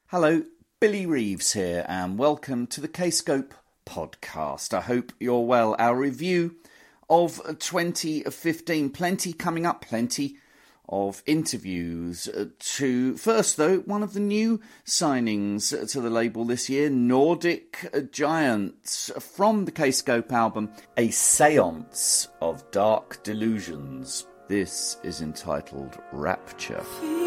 Hello, Billy Reeves here, and welcome to the Kscope podcast. I hope you're well. Our review of 2015, plenty coming up, plenty of interviews. First, though, one of the new signings to the label this year, Nordic Giants, from the Kscope album, A Seance of Dark Delusions. This is entitled Rapture.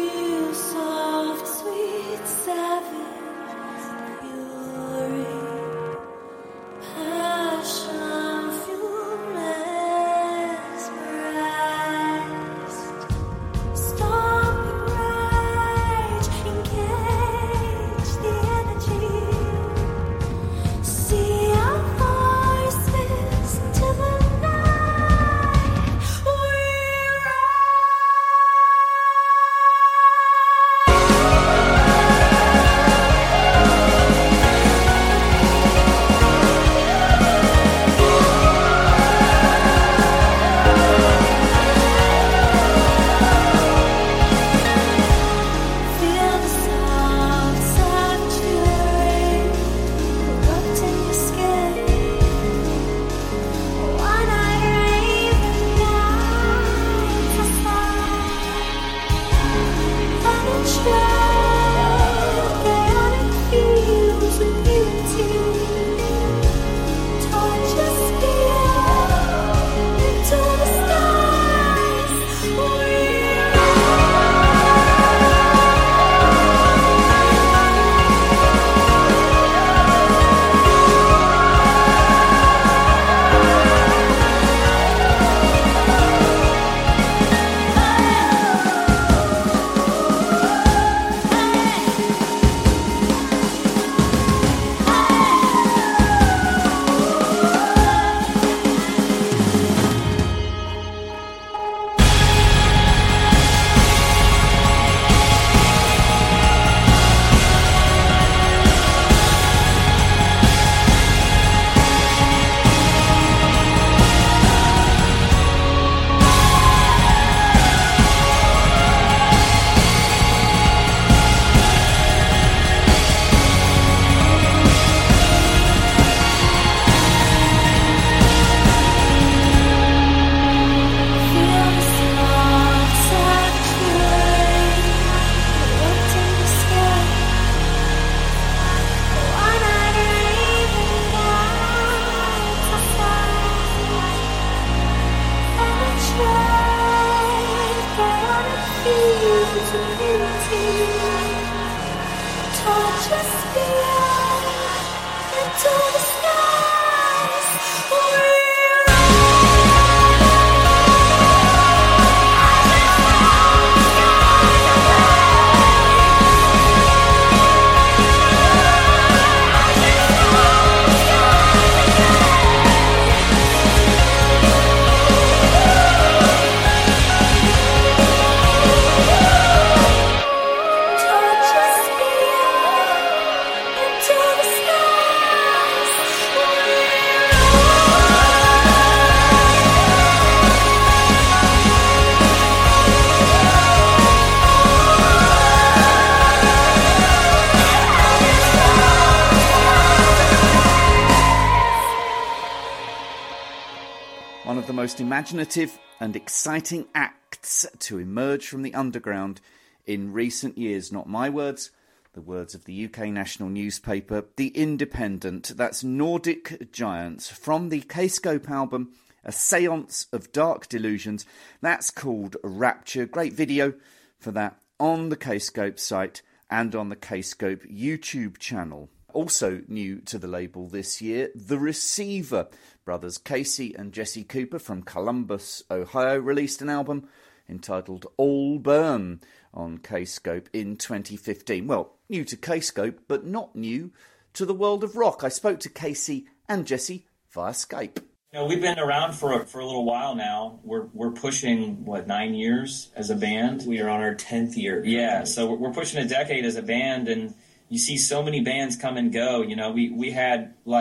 One of the most imaginative and exciting acts to emerge from the underground in recent years. Not my words, the words of the UK national newspaper, The Independent. That's Nordic Giants from the Kscope album, A Seance of Dark Delusions. That's called Rapture. Great video for that on the Kscope site and on the Kscope YouTube channel. Also new to the label this year, The Receiver. Brothers Casey and Jesse Cooper from Columbus, Ohio, released an album entitled All Burn on Kscope in 2015. Well, new to Kscope, but not new to the world of rock. I spoke to Casey and Jesse via Skype. You know, we've been around for a little while now. We're pushing, 9 years as a band? We are on our 10th year. Yeah, so we're pushing a decade as a band, and you see so many bands come and go. You know, we had,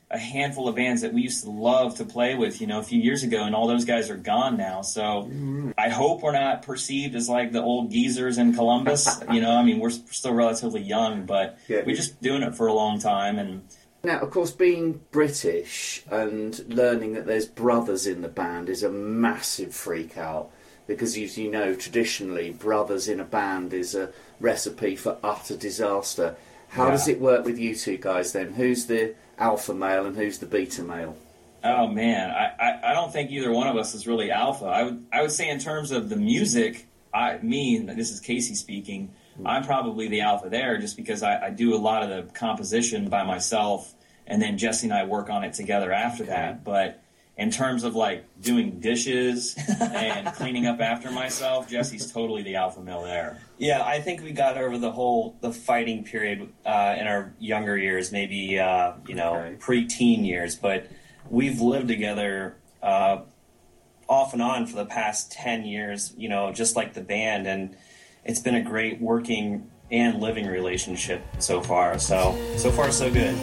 a handful of bands that we used to love to play with, a few years ago, and all those guys are gone now. So I hope we're not perceived as like the old geezers in Columbus. We're still relatively young, but we're just doing it for a long time. And now, of course, being British and learning that there's brothers in the band is a massive freak out, because as you know, traditionally, brothers in a band is a recipe for utter disaster. How does it work with you two guys then? Who's the alpha male and who's the beta male? Oh man, I don't think either one of us is really alpha. I would say in terms of the music, this is Casey speaking, I'm probably the alpha there, just because I do a lot of the composition by myself, and then Jesse and I work on it together after that. But in terms of like doing dishes and cleaning up after myself, Jesse's totally the alpha male there. Yeah, I think we got over the fighting period in our younger years, maybe pre-teen years, but we've lived together off and on for the past 10 years, just like the band, and it's been a great working and living relationship so far. So far so good.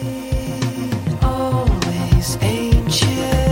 Always ancient.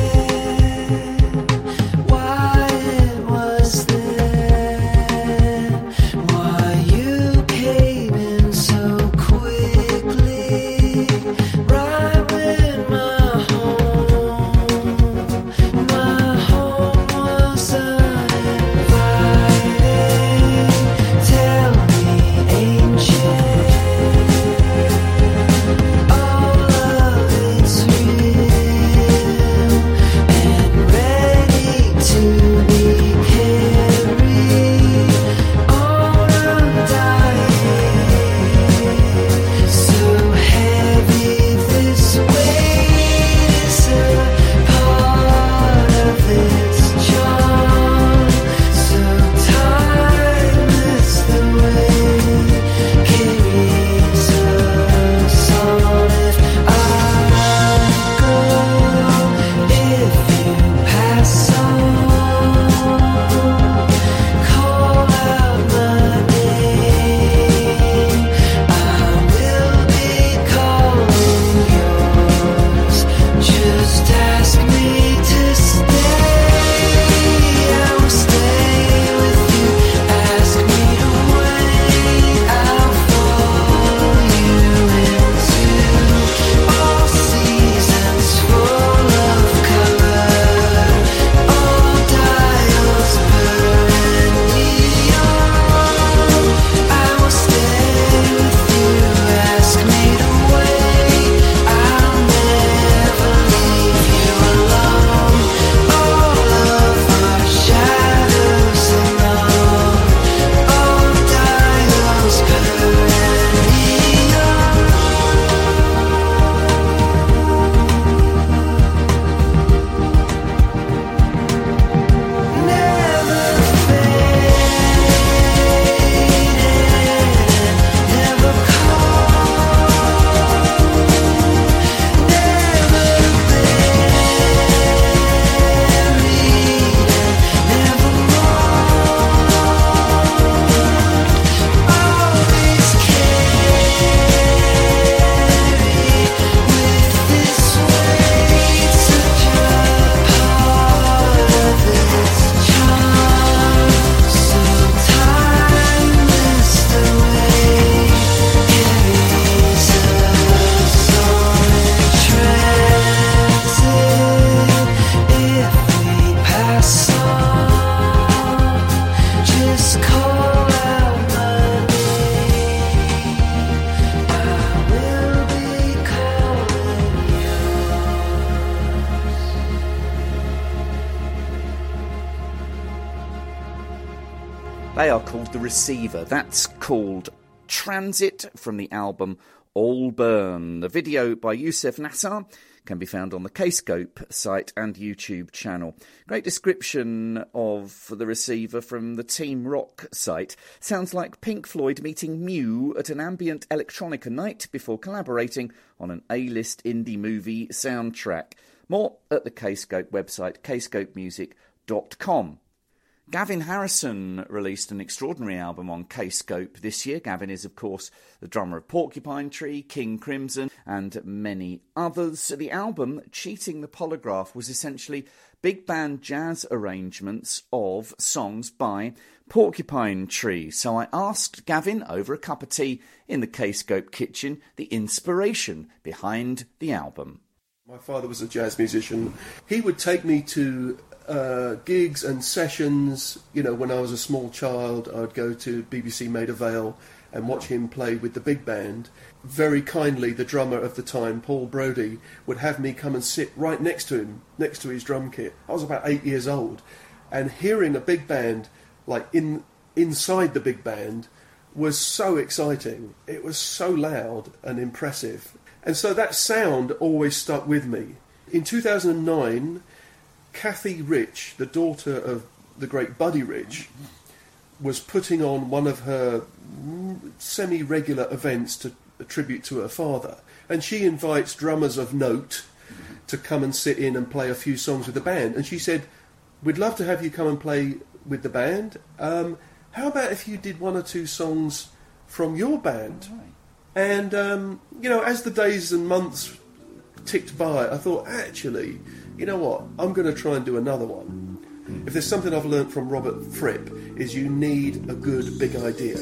They are called The Receiver. That's called Transit from the album All Burn. The video by Yusef Nassar can be found on the Kscope site and YouTube channel. Great description of The Receiver from the Team Rock site. Sounds like Pink Floyd meeting Mew at an ambient electronica night before collaborating on an A-list indie movie soundtrack. More at the Kscope website, kscopemusic.com. Gavin Harrison released an extraordinary album on Kscope this year. Gavin is, of course, the drummer of Porcupine Tree, King Crimson, and many others. The album, Cheating the Polygraph, was essentially big band jazz arrangements of songs by Porcupine Tree. So I asked Gavin, over a cup of tea in the Kscope kitchen, the inspiration behind the album. My father was a jazz musician. He would take me to gigs and sessions. You know, when I was a small child, I'd go to BBC Maida Vale and watch him play with the big band. Very kindly, the drummer of the time, Paul Brodie, would have me come and sit right next to him, next to his drum kit. I was about 8 years old, and hearing a big band, like inside the big band, was so exciting. It was so loud and impressive. And so that sound always stuck with me. In 2009, Kathy Rich, the daughter of the great Buddy Rich, was putting on one of her semi-regular events to a tribute to her father. And she invites drummers of note to come and sit in and play a few songs with the band. And she said, "We'd love to have you come and play with the band. How about if you did one or two songs from your band?" And, as the days and months ticked by, I thought, actually, you know what, I'm going to try and do another one. If there's something I've learnt from Robert Fripp, is you need a good big idea.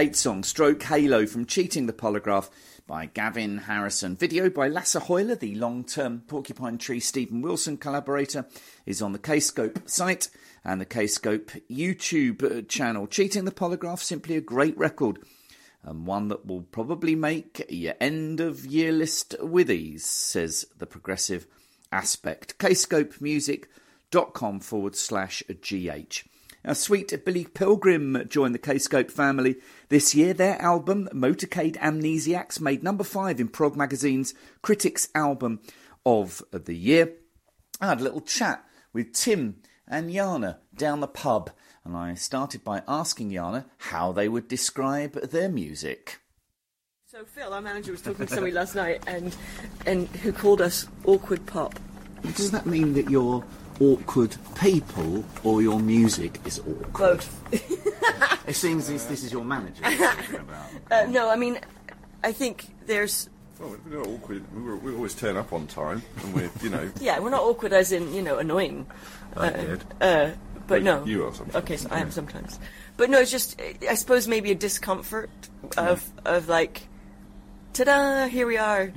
Hate Song, Stroke Halo from Cheating the Polygraph by Gavin Harrison. Video by Lasse Hoyle, the long-term Porcupine Tree Stephen Wilson collaborator, is on the Kscope site and the Kscope YouTube channel. Cheating the Polygraph, simply a great record, and one that will probably make your end-of-year list with ease, says the Progressive Aspect. kscopemusic.com/GH. Now, Sweet Billy Pilgrim joined the Kscope family this year. Their album, Motorcade Amnesiacs, made number 5 in Prog Magazine's Critics Album of the Year. I had a little chat with Tim and Jana down the pub, and I started by asking Jana how they would describe their music. So Phil, our manager, was talking to somebody last night and who called us awkward pop. Does that mean that you're awkward people or your music is awkward? Both. It seems this is your manager you're talking about. No, I mean, I think there's... Well, we're not awkward. We always turn up on time, and we're, Yeah, we're not awkward as in, annoying. But no. You are sometimes. Okay, so I am sometimes. But no, it's just, I suppose maybe a discomfort of like, ta-da, here we are,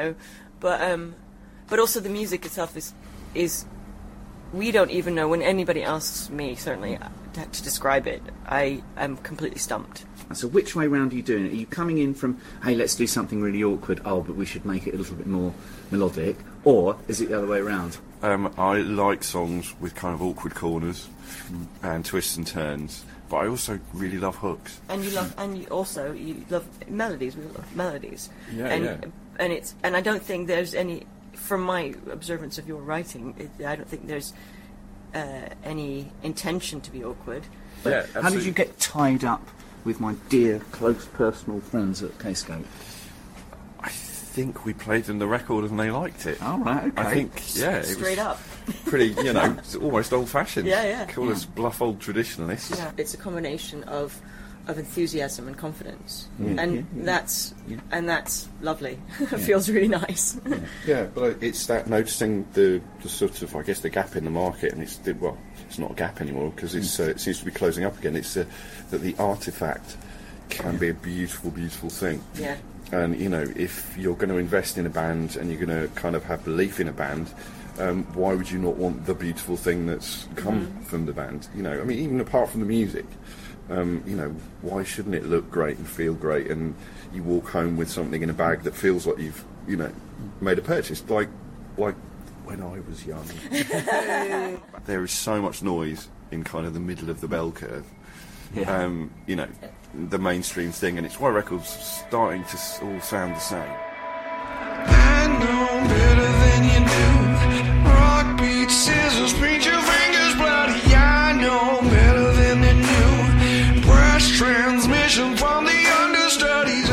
But also the music itself is we don't even know. When anybody asks me, certainly, to describe it, I am completely stumped. So which way round are you doing it? Are you coming in from, hey, let's do something really awkward, but we should make it a little bit more melodic? Or is it the other way around? I like songs with kind of awkward corners and twists and turns, but I also really love hooks. And you love melodies. We love melodies. Yeah. And I don't think there's any... From my observance of your writing, I don't think there's any intention to be awkward. Yeah, how did you get tied up with my dear, close personal friends at Kscope? I think we played them the record and they liked it. Oh, right, okay. I think, it Straight was up. pretty, it's almost old-fashioned. Yeah. Call us bluff old traditionalists. Yeah, it's a combination of enthusiasm and confidence, that's lovely. It feels really nice. Yeah, but it's that noticing the sort of, I guess, the gap in the market, and it's not a gap anymore because it seems to be closing up again. It's that the artifact can be a beautiful, beautiful thing. Yeah. And if you're going to invest in a band and you're going to kind of have belief in a band, why would you not want the beautiful thing that's come from the band? Even apart from the music. Why shouldn't it look great and feel great, and you walk home with something in a bag that feels like you've, made a purchase, like when I was young. There is so much noise in kind of the middle of the bell curve. Yeah. The mainstream thing, and it's why records are starting to all sound the same. I know better than you do. Rock, beat, scissors, paint your fingers bloody. I know better than they knew. Brass transmission from the understudies.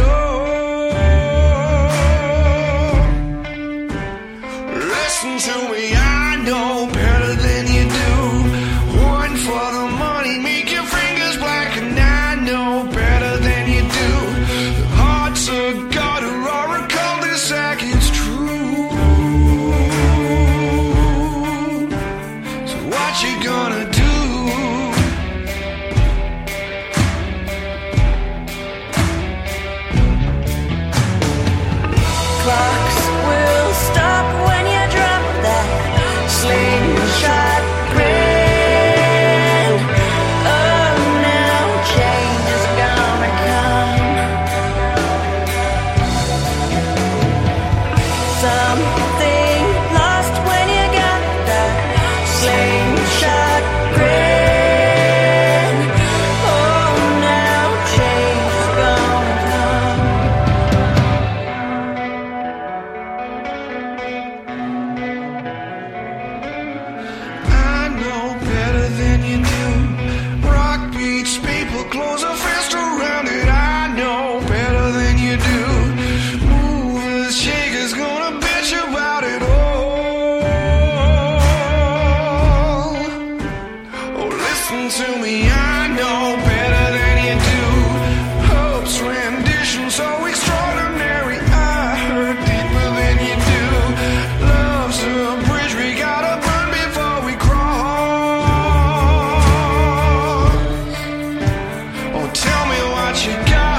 Listen to me. I know better than you do. One for the money, make your fingers black, and I know better than you do. The hearts of God who are a cul-de-sac. It's true. So what you gonna do? Clocks will stop when you drop that slingshot grin. Oh, now change is gonna come. Something lost when you got that slingshot grin. Oh, now change is gonna come. I know better than you do. Rock beats, people close a fist around it. I know better than you do. Movers, shakers, gonna bitch about it all. Oh, listen to me, I know better than you do. Hope's rendition so extraordinary. I heard deeper than you do. Love's a bridge we gotta burn before we cross. Oh, tell me what you got.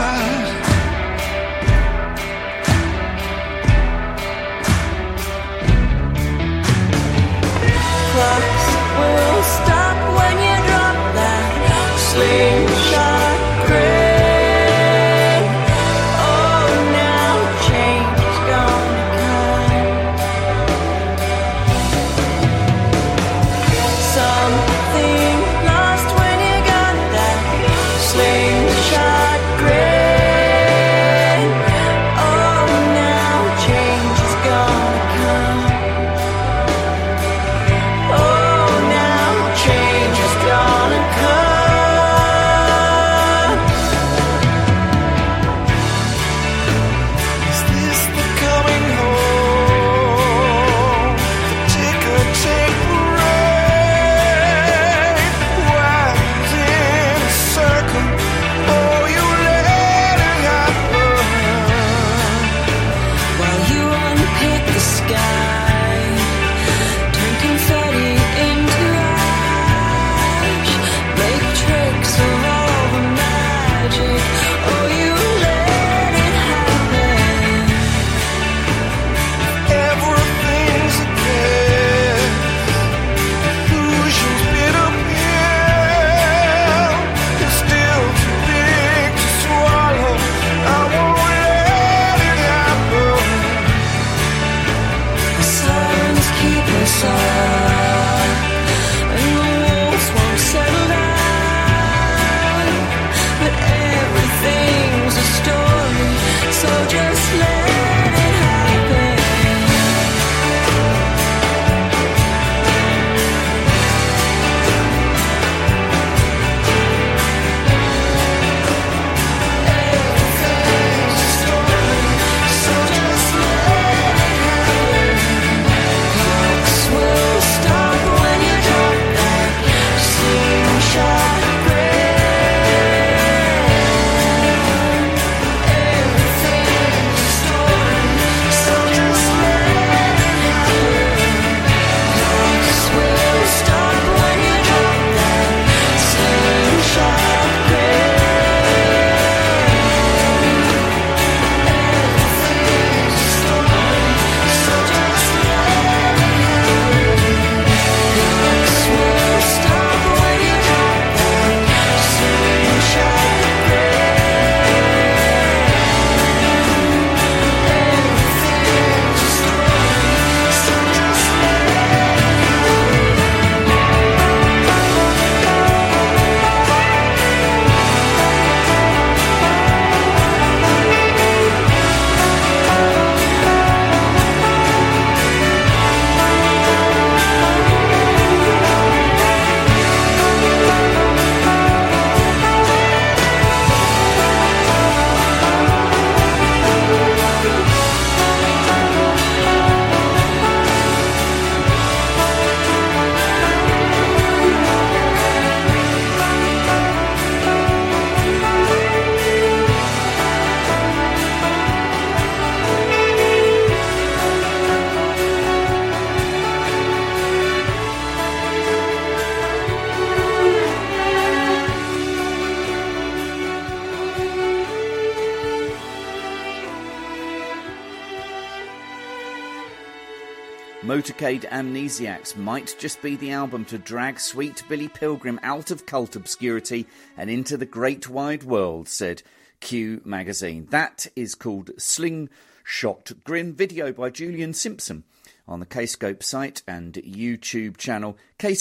Motorcade Amnesiacs might just be the album to drag sweet Billy Pilgrim out of cult obscurity and into the great wide world, said Q magazine. That is called Slingshot Grin, video by Julian Simpson on the Kscope site and YouTube channel,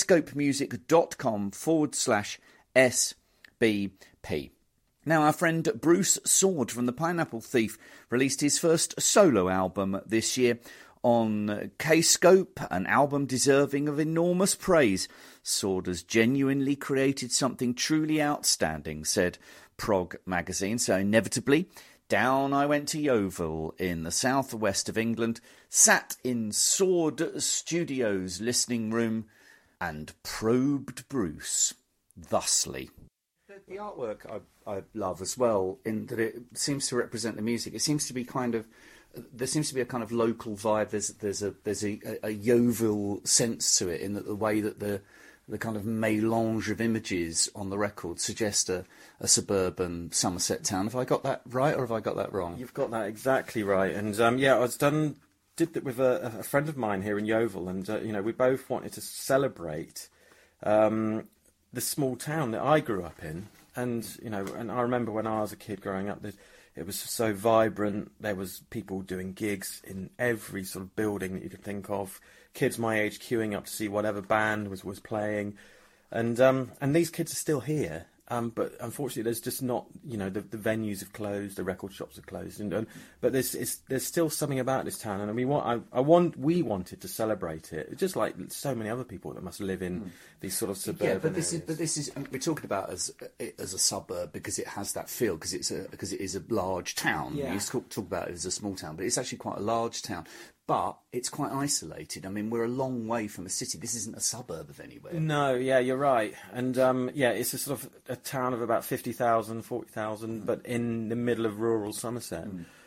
kscopemusic.com/SBP. Now, our friend Bruce Sword from the Pineapple Thief released his first solo album this year on Kscope, an album deserving of enormous praise. Sword has genuinely created something truly outstanding, said Prog magazine. So inevitably, down I went to Yeovil in the southwest of England, sat in Sword Studios' listening room and probed Bruce thusly. The artwork I love as well, in that it seems to represent the music. It seems to be there seems to be a kind of local vibe. There's a Yeovil sense to it, in that the way that the kind of mélange of images on the record suggest a suburban Somerset town. Have I got that right, or have I got that wrong? You've got that exactly right. And I did that with a friend of mine here in Yeovil, and we both wanted to celebrate the small town that I grew up in. And and I remember when I was a kid growing up, it was so vibrant. There was people doing gigs in every sort of building that you could think of. Kids my age queuing up to see whatever band was playing, and these kids are still here. But unfortunately, there's just not. The venues have closed, the record shops are closed, but there's still something about this town, and we wanted to celebrate it, just like so many other people that must live in these sort of suburban areas. This is we're talking about as a suburb because it has that feel, because it is a large town. Yeah. You talk about it as a small town, but it's actually quite a large town. But it's quite isolated. I mean, we're a long way from a city. This isn't a suburb of anywhere. No, yeah, you're right. And, it's a sort of a town of about 50,000, 40,000, but in the middle of rural Somerset.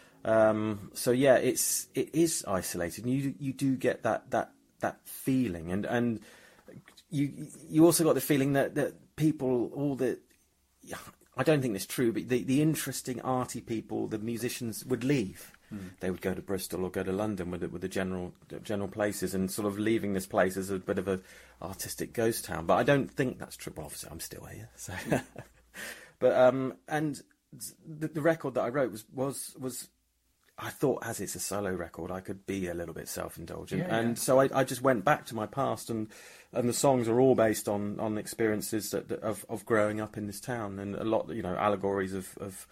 It is isolated. And you do get that feeling. And you also got the feeling that people, I don't think it's true, but the interesting, arty people, the musicians, would leave. They would go to Bristol or go to London with the general places, and sort of leaving this place as a bit of a artistic ghost town. But I don't think that's true. Well, obviously, I'm still here. So, but and the record that I wrote was I thought, as it's a solo record, I could be a little bit self-indulgent, Yeah, and so I just went back to my past, and the songs are all based on experiences of growing up in this town, and a lot, allegories of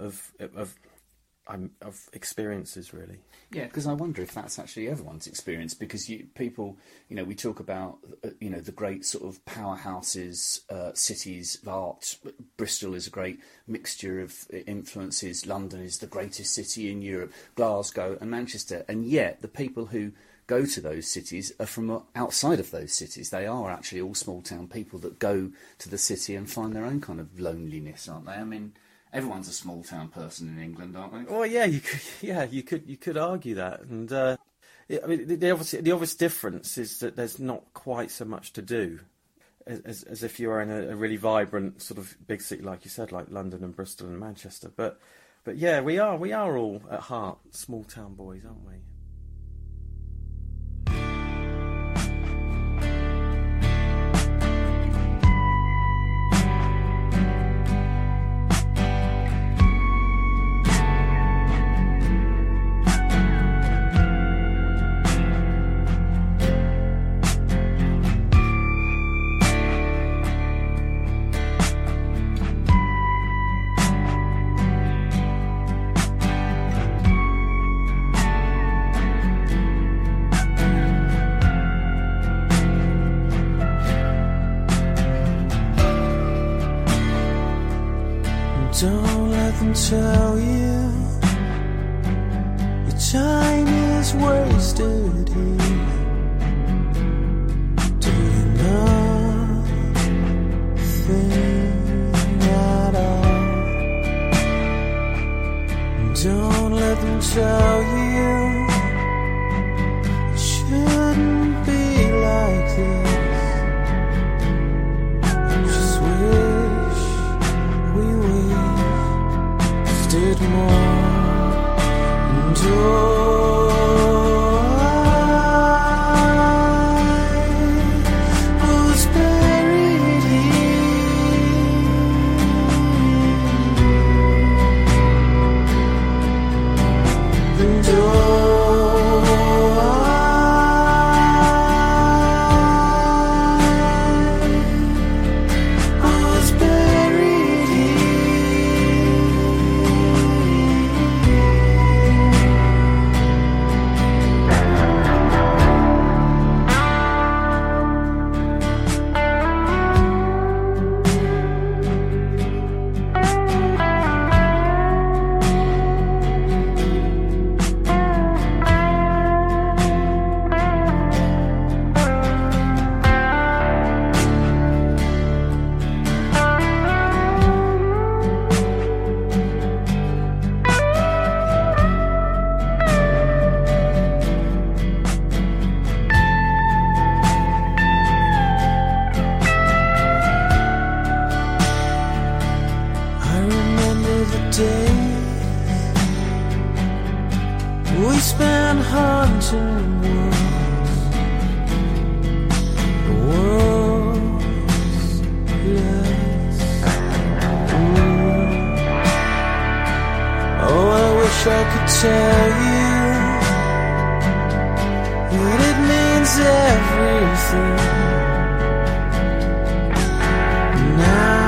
experiences, really. Yeah, because I wonder if that's actually everyone's experience, because people, we talk about, the great sort of powerhouses, cities of art. Bristol is a great mixture of influences. London is the greatest city in Europe, Glasgow and Manchester. And yet the people who go to those cities are from outside of those cities. They are actually all small town people that go to the city and find their own kind of loneliness, aren't they? I mean, everyone's a small town person in England, aren't they? Well, yeah, you could argue that, and I mean, the obvious difference is that there's not quite so much to do as if you are in a really vibrant sort of big city, like you said, like London and Bristol and Manchester. But yeah, we are all at heart small town boys, aren't we? Don't let them tell you your time is wasted here, doing nothing at all. Don't let them tell you it shouldn't be like this. Just wish we did more, and I was buried here, and I was buried here. We spent hunting the world's less. Oh, I wish I could tell you that it means everything now.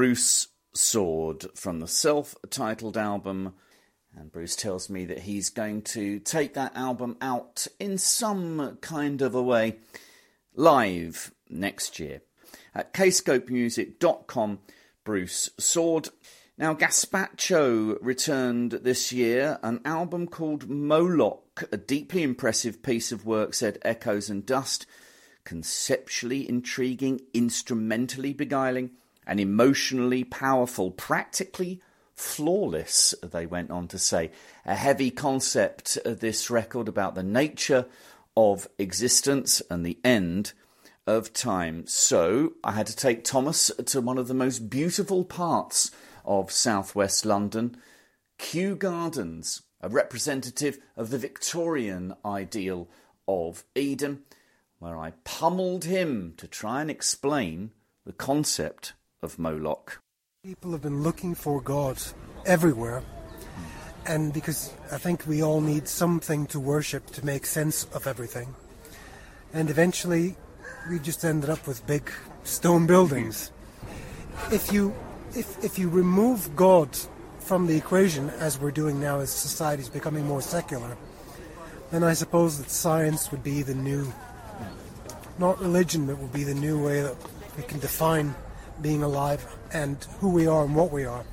Bruce Sword from the self-titled album. And Bruce tells me that he's going to take that album out in some kind of a way live next year. At kscopemusic.com, Bruce Sword. Now, Gazpacho returned this year an album called Moloch, a deeply impressive piece of work, said Echoes and Dust. Conceptually intriguing, instrumentally beguiling, and emotionally powerful, practically flawless, they went on to say. A heavy concept, this record, about the nature of existence and the end of time. So I had to take Thomas to one of the most beautiful parts of southwest London, Kew Gardens, a representative of the Victorian ideal of Eden, where I pummeled him to try and explain the concept of Moloch. People have been looking for God everywhere, and because I think we all need something to worship to make sense of everything. And eventually we just ended up with big stone buildings. If you remove God from the equation, as we're doing now as society is becoming more secular, then I suppose that science would be the new, not religion, but would be the new way that we can define being alive and who we are and what we are.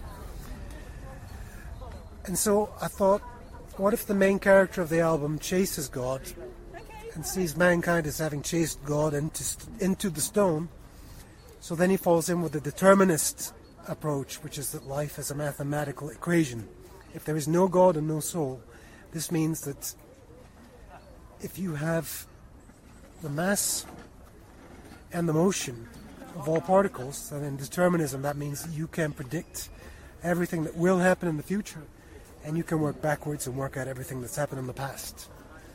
And so I thought, what if the main character of the album chases God and sees mankind as having chased God into the stone? So then he falls in with the determinist approach, which is that life is a mathematical equation. If there is no God and no soul, this means that if you have the mass and the motion of all particles, then in determinism that means you can predict everything that will happen in the future, and you can work backwards and work out everything that's happened in the past.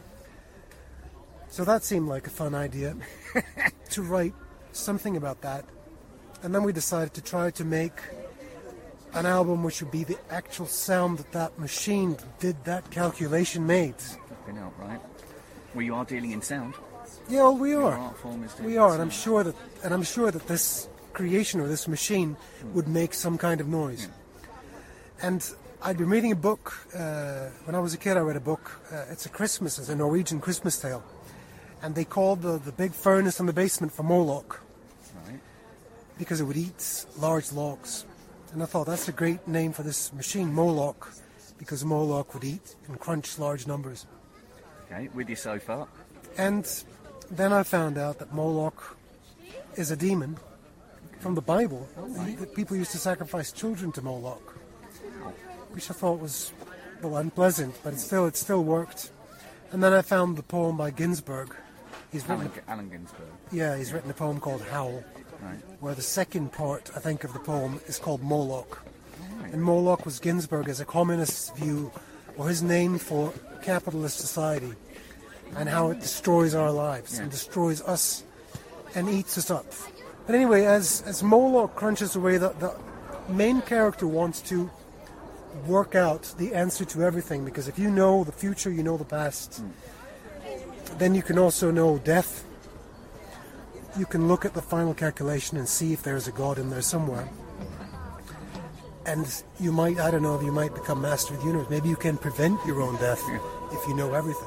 So that seemed like a fun idea to write something about that. And then we decided to try to make an album which would be the actual sound that machine did that calculation made. Flipping out, right? Well, you are dealing in sound. Yeah, well, we are. Art form is We are, and I'm sure that this creation or this machine would make some kind of noise. Yeah. And I'd been reading a book when I was a kid. I read a book. It's a Norwegian Christmas tale, and they called the big furnace in the basement for Moloch. Because it would eat large logs. And I thought, that's a great name for this machine, Moloch, because Moloch would eat and crunch large numbers. Okay, with you so far. And then I found out that Moloch is a demon from the Bible. That people used to sacrifice children to Moloch, which I thought was, well, unpleasant, but it still worked. And then I found the poem by Ginsberg. Allen Ginsberg. Yeah, he's written a poem called Howl. Right. Where the second part, I think, of the poem is called Moloch. Right. And Moloch was Ginsberg as a communist's view, or his name for capitalist society, and how it destroys our lives and destroys us and eats us up. But anyway, as Moloch crunches away, the main character wants to work out the answer to everything, because if you know the future, you know the past. Then you can also know death. You can look at the final calculation and see if there's a God in there somewhere. And you might, I don't know, if you might become master of the universe. Maybe you can prevent your own death if you know everything.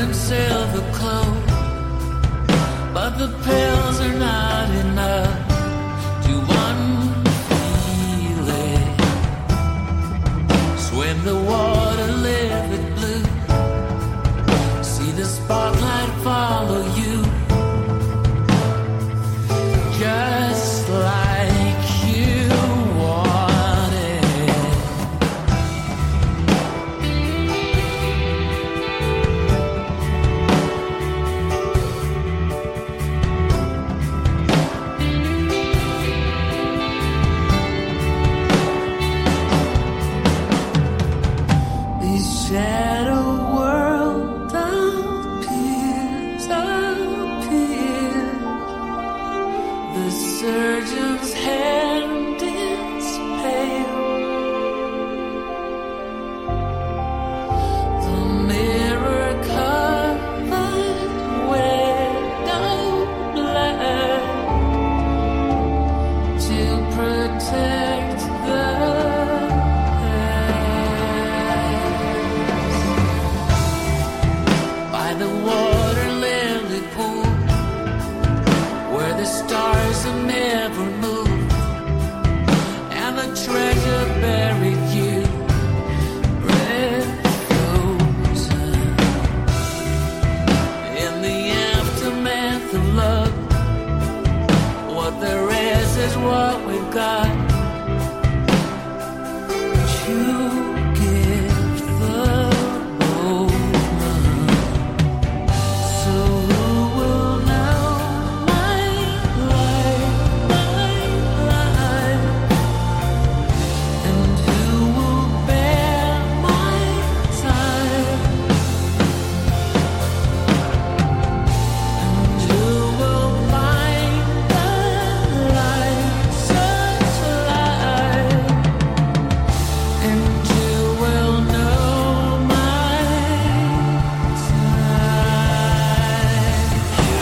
and silver clothes, but the pills are not enough to unfeel it. Swim the water, live it blue. See the spotlight follow you, just like you wanted. These shadow world appears. The surgeon's hand is pale. The mirror covered window black to protect the past. By the water lily pool, where the stars have never moved, and the treasure buried you, red frozen. In the aftermath of love, what there is what we've got to give the moment. So who will know my life, and who will bear my time, and who will find the light such light, and who will know my time. You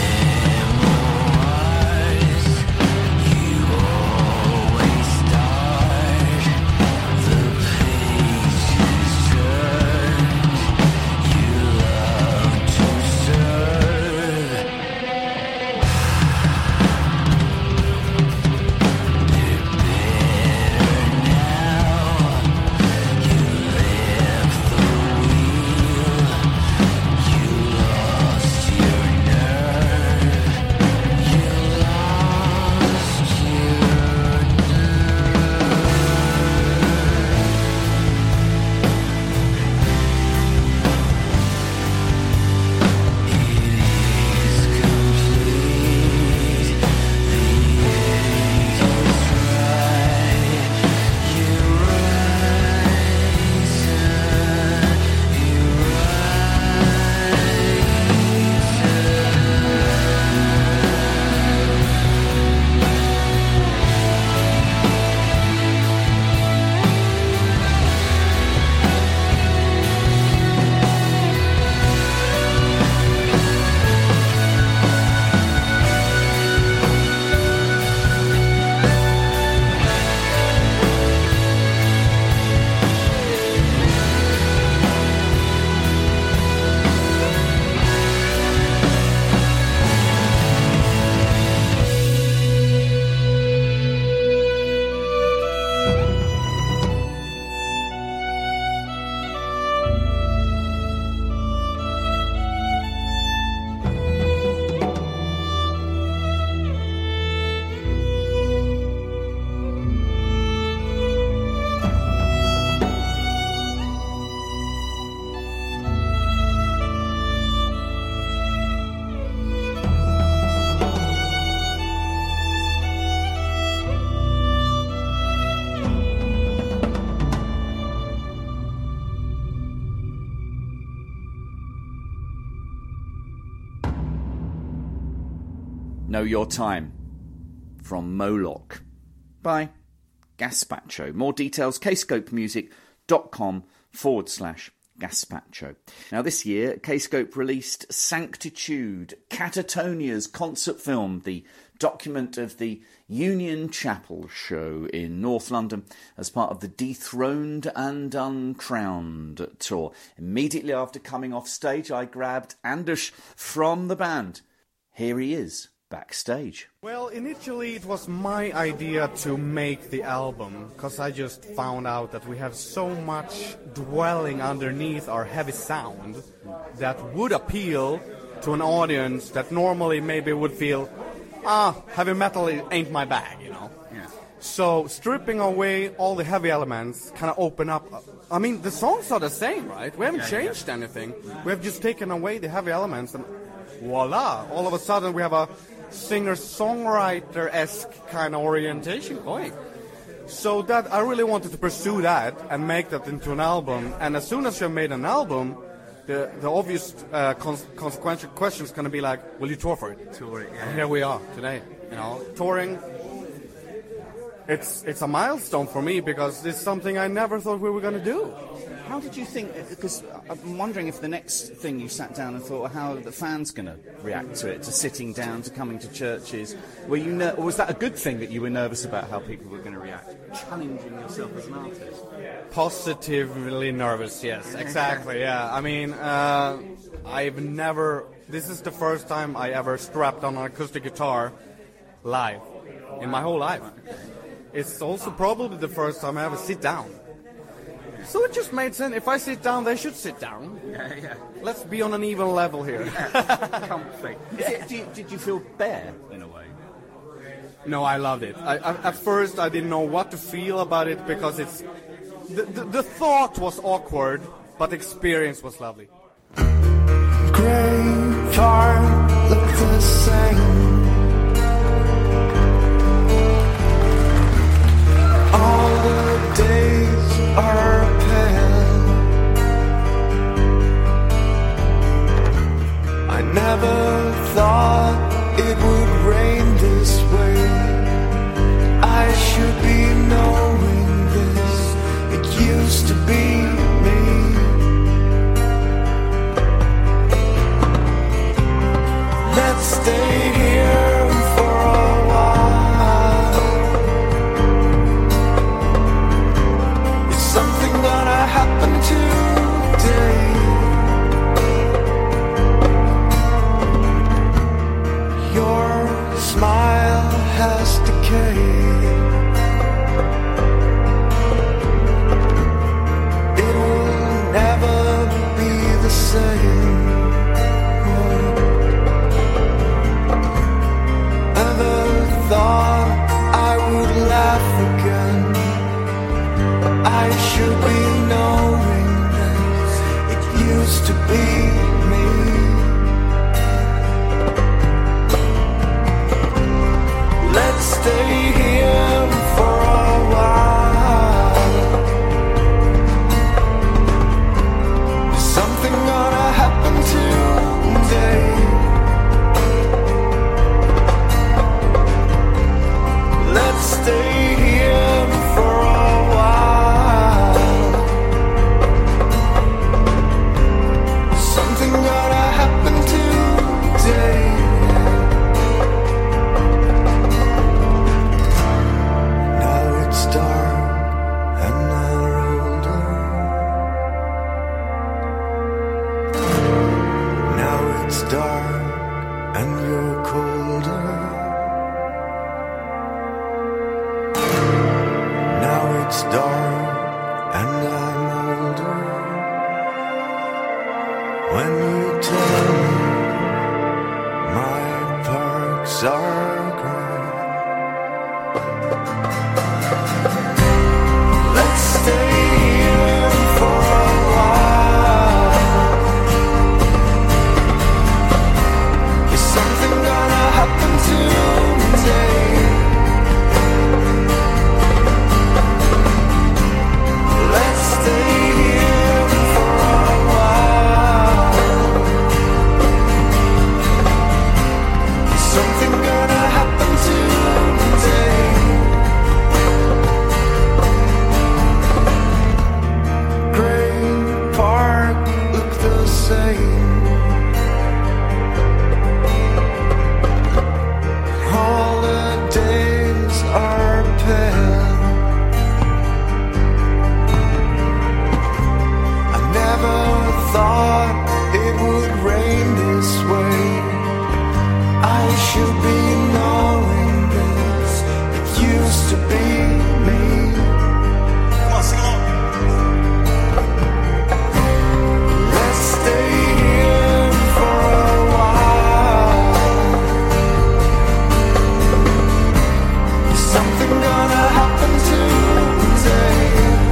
memorize, you always start, the pages turned, you love to serve. They're better now, you left the wheel, you lost your nerve, you lost your Know Your Time from Moloch by Gaspacho. More details, kscopemusic.com/Gaspacho. Gaspacho. Now this year, Kscope released Sanctitude, Catatonia's concert film, the document of the Union Chapel show in North London as part of the Dethroned and Uncrowned tour. Immediately after coming off stage, I grabbed Anders from the band. Here he is, backstage. Well, initially it was my idea to make the album, because I just found out that we have so much dwelling underneath our heavy sound that would appeal to an audience that normally maybe would feel, heavy metal ain't my bag, you know. Yeah. So stripping away all the heavy elements kind of open up. I mean, the songs are the same, right? We haven't changed anything. We have just taken away the heavy elements, and voila! All of a sudden we have a singer-songwriter-esque kind of orientation going. So that I really wanted to pursue that and make that into an album. And as soon as you made an album, the obvious consequential question is going to be like, will you tour for it? Tour it, yeah. And here we are today. You know, touring. It's a milestone for me because it's something I never thought we were going to do. How did you think, because I'm wondering if the next thing you sat down and thought, how are the fans going to react to it, to sitting down, to coming to churches? Were you or was that a good thing that you were nervous about how people were going to react? Challenging yourself as an artist? Positively nervous, yes, exactly, yeah. I mean, this is the first time I ever strapped on an acoustic guitar live in my whole life. It's also probably the first time I ever sit down. So it just made sense. If I sit down, they should sit down. Yeah. Let's be on an even level here. Comfy. Did you feel bare, in a way? No, I loved it. At first, I didn't know what to feel about it because it's... The thought was awkward, but the experience was lovely. Great farm look the same. All the days are pale. I never thought it would rain this way. I should be knowing this. It used to be me. Let's stay here for a while. Is something gonna happen today? Your smile has decayed. It will never be the same. Never thought I would laugh again. I should be knowing this. It used to be me. Let's stay here for a while. Is something gonna happen today? Let's stay here for a while. Something gonna happen today. Now it's dark and I'm older. Now it's dark and you're colder. Now it's dark and I'm older. When you tell me my parks are gray. Let's stay here for a while. Is something gonna happen today? Let's stay here for a while. Something gonna the same. Holidays are pale. I never thought it would rain this way. I should be knowing this. It used to be me. Come on, sing along. Let's stay here for a while. Something gonna happen today.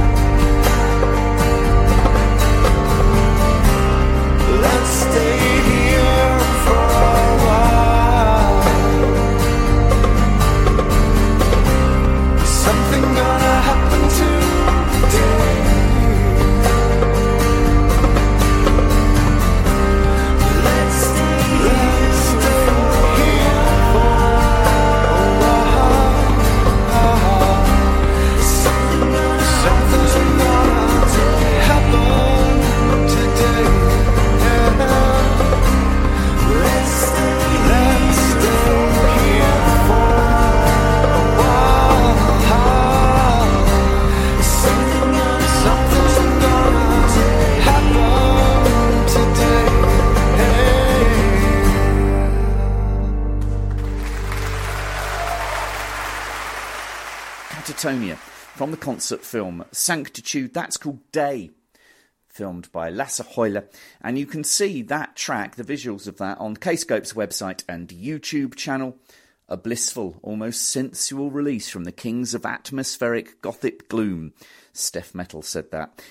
Let's stay here for a while. Something gonna happen today. Let's stay here for a while. Something's gonna happen today. Let's stay here for a while. Something's gonna happen today. Catatonia, from the concert film Sanctitude, that's called Day, filmed by Lasse Heuler, and you can see that track, the visuals of that, on Kscope's website and YouTube channel. A blissful, almost sensual release from the kings of atmospheric gothic gloom. Steph Metal said that.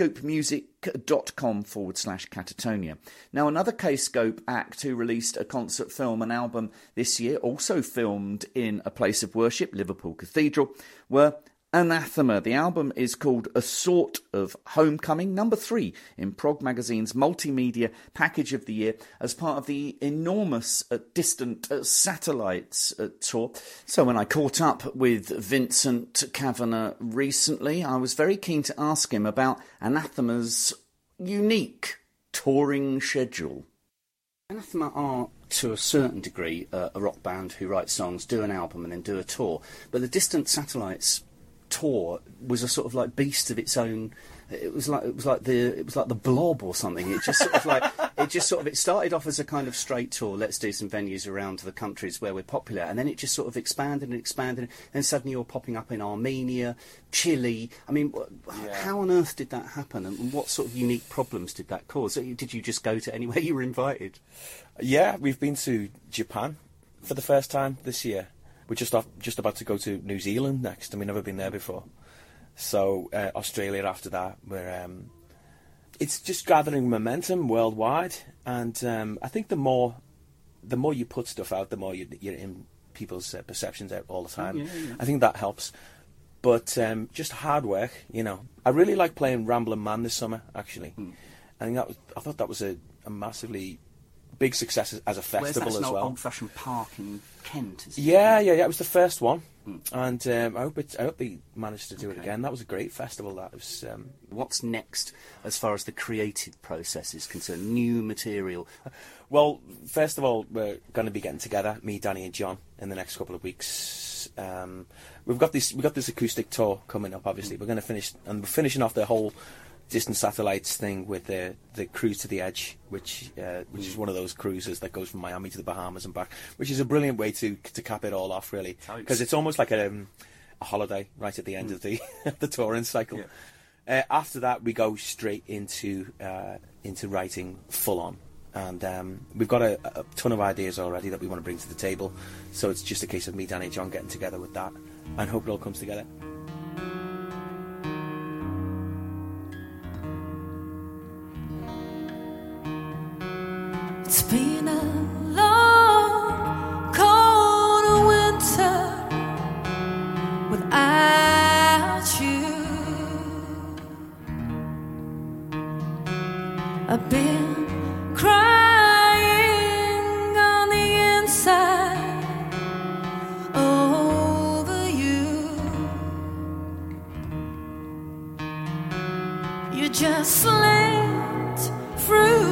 kscopemusic.com/Catatonia. Now, another Kscope act who released a concert film and album this year, also filmed in a place of worship, Liverpool Cathedral, were Anathema. The album is called A Sort of Homecoming, number 3 in Prog Magazine's multimedia package of the year as part of the enormous Distant Satellites tour. So when I caught up with Vincent Kavanagh recently, I was very keen to ask him about Anathema's unique touring schedule. Anathema are, to a certain degree, a rock band who write songs, do an album and then do a tour. But the Distant Satellites tour was a sort of like beast of its own. It was like the Blob or something. It just it started off as a kind of straight tour. Let's do some venues around the countries where we're popular, and then it just sort of expanded and expanded. And suddenly you're popping up in Armenia, Chile. I mean, how on earth did that happen? And what sort of unique problems did that cause? Did you just go to anywhere you were invited? Yeah, we've been to Japan for the first time this year. We're just about to go to New Zealand next, and we've never been there before. So Australia after that. It's just gathering momentum worldwide, and I think the more you put stuff out, the more you're in people's perceptions out all the time. Yeah. I think that helps. But just hard work, you know. I really like playing Ramblin' Man this summer. Actually, I thought that was a massively big success as a festival as well. Old Fashioned Park in Kent, isn't it? Yeah. It was the first one, and I hope they managed to do it again. That was a great festival. That was. What's next as far as the creative process is concerned? New material. Well, first of all, we're going to be getting together, me, Danny, and John, in the next couple of weeks. We've got this acoustic tour coming up. Obviously, we're going to finish, and we're finishing off the whole Distant Satellites thing with the Cruise to the Edge, which is one of those cruises that goes from Miami to the Bahamas and back, which is a brilliant way to cap it all off, really, because it's almost like a holiday right at the end of the the touring cycle. Yeah. After that, we go straight into writing full on, and we've got a ton of ideas already that we want to bring to the table. So it's just a case of me, Danny, and John getting together with that, and hope it all comes together. It's been a long, cold winter without you. I've been crying on the inside over you. You just slipped through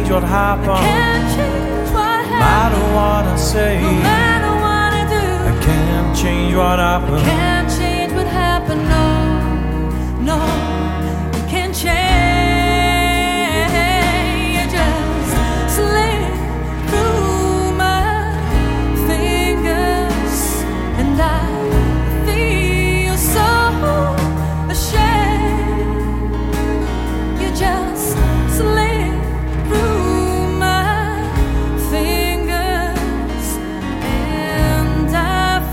change what happened. I can't change what happened. No matter what I say, no matter what I do, I can't change what happened. I can't change what happened. No, no, you can't change. You just slip through my fingers, and I feel so ashamed. You just slip through my fingers, and I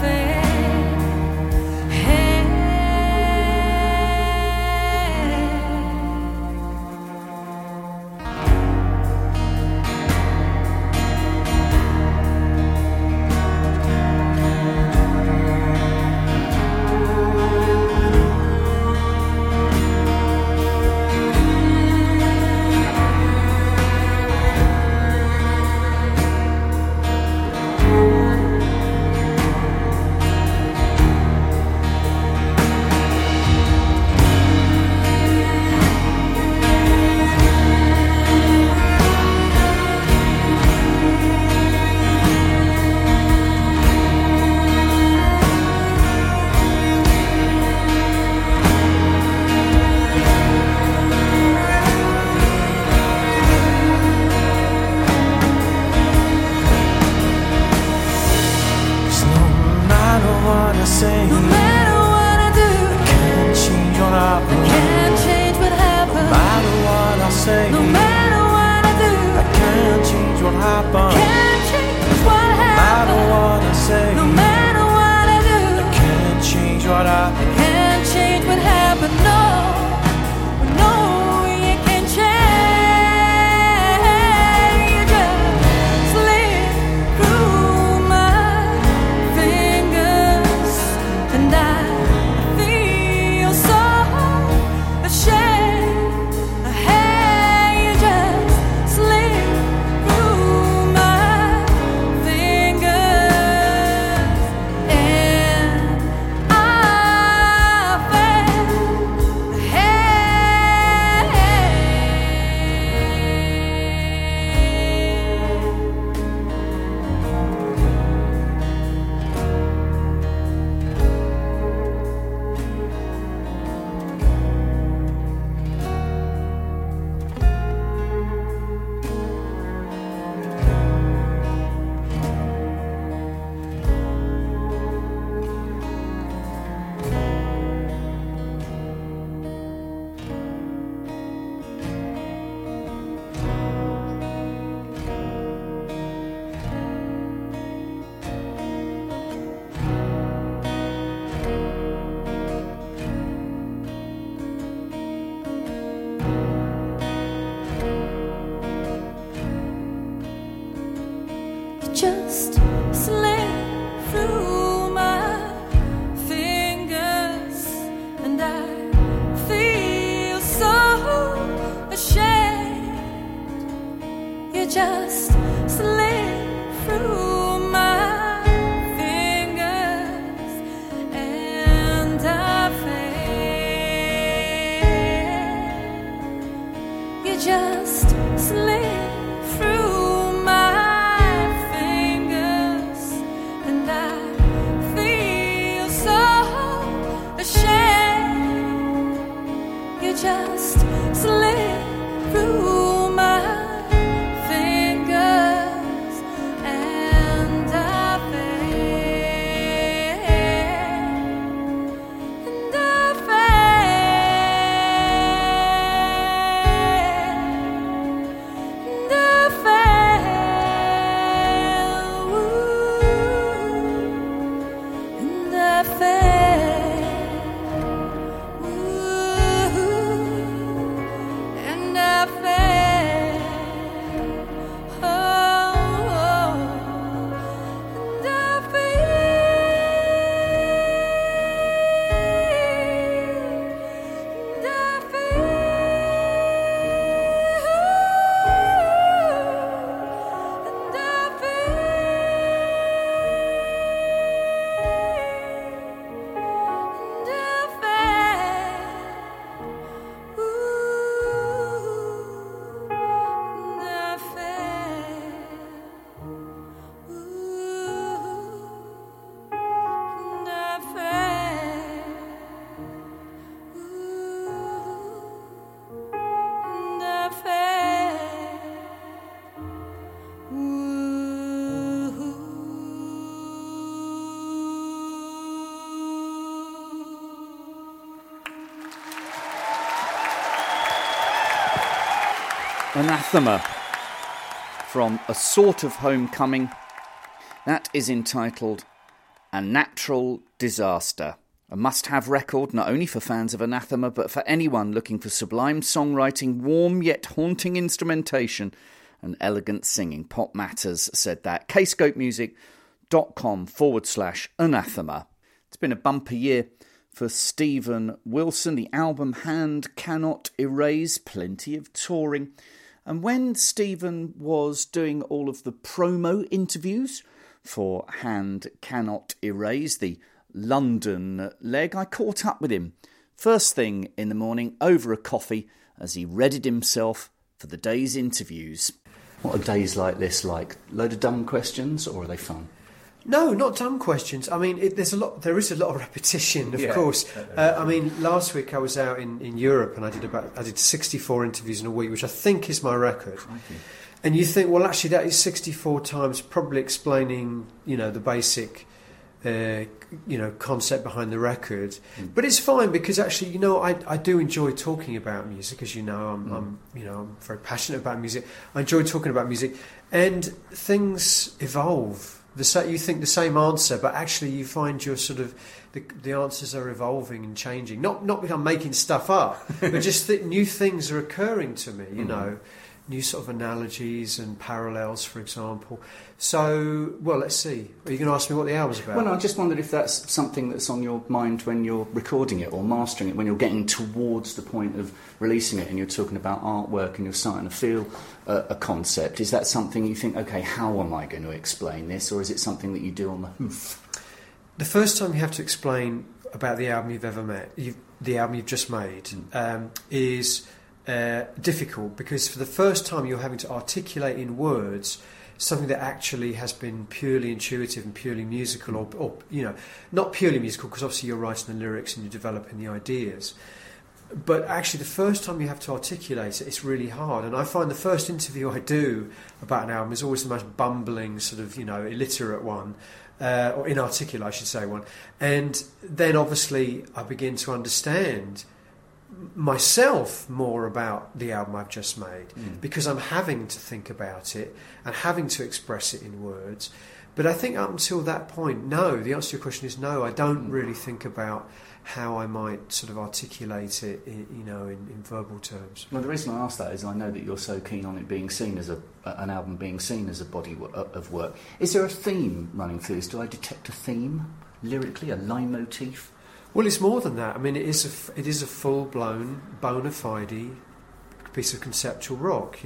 just slip through my fingers, and I feel so ashamed. You just slip through my fingers, and I fail. You just slip through just slip through my fingers, Anathema from A Sort of Homecoming. That is entitled A Natural Disaster. A must-have record not only for fans of Anathema but for anyone looking for sublime songwriting, warm yet haunting instrumentation and elegant singing. Pop Matters said that. kscopemusic.com/anathema. It's been a bumper year for Steven Wilson. The album Hand Cannot Erase, plenty of touring. And when Steven was doing all of the promo interviews for Hand Cannot Erase, the London leg, I caught up with him first thing in the morning over a coffee as he readied himself for the day's interviews. What are days like this like? Load of dumb questions, or are they fun? No, not dumb questions. I mean, there is a lot of repetition, of course. I mean, last week I was out in Europe and I did 64 interviews in a week, which I think is my record. And you think, well, actually, that is 64 times, probably explaining, the basic, concept behind the record. But it's fine because actually, I do enjoy talking about music, as you know. I'm very passionate about music. I enjoy talking about music, and things evolve. You think the same answer, but actually you find your sort of the answers are evolving and changing. Not because I'm making stuff up, but just that new things are occurring to me. New sort of analogies and parallels, for example. So, well, let's see. Are you going to ask me what the album's about? Well, no, I just wondered if that's something that's on your mind when you're recording it or mastering it, when you're getting towards the point of releasing it and you're talking about artwork and you're starting to feel a concept. Is that something you think, OK, how am I going to explain this? Or is it something that you do on the hoof? The first time you have to explain about the album you've ever made, the album you've just made, is difficult, because for the first time you're having to articulate in words something that actually has been purely intuitive and purely musical, or not purely musical, because obviously you're writing the lyrics and you're developing the ideas, but actually the first time you have to articulate it, it's really hard. And I find the first interview I do about an album is always the most bumbling, sort of illiterate one, or inarticulate, I should say, one. And then obviously I begin to understand myself more about the album I've just made, because I'm having to think about it and having to express it in words. But I think up until that point, no, the answer to your question is no, I don't really think about how I might sort of articulate it in verbal terms. Well, the reason I ask that is I know that you're so keen on it being seen as an album being seen as a body of work. Is there a theme running through this? Do I detect a theme lyrically, a leitmotif? Well, it's more than that. I mean, it is a full-blown, bona fide piece of conceptual rock,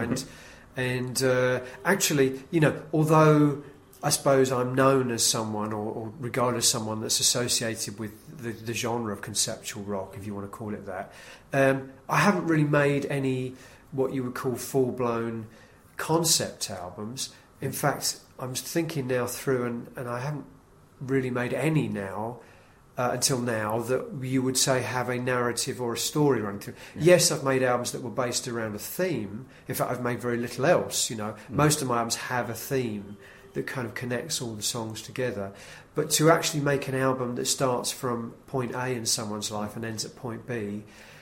and actually, although I suppose I'm known as someone, or regarded as someone that's associated with the genre of conceptual rock, if you want to call it that, I haven't really made any what you would call full-blown concept albums. In fact, I'm thinking now through, and I haven't really made any now, until now, that you would say have a narrative or a story running through. Yes, I've made albums that were based around a theme. In fact, I've made very little else. Most of my albums have a theme that kind of connects all the songs together. But to actually make an album that starts from point A in someone's life and ends at point B,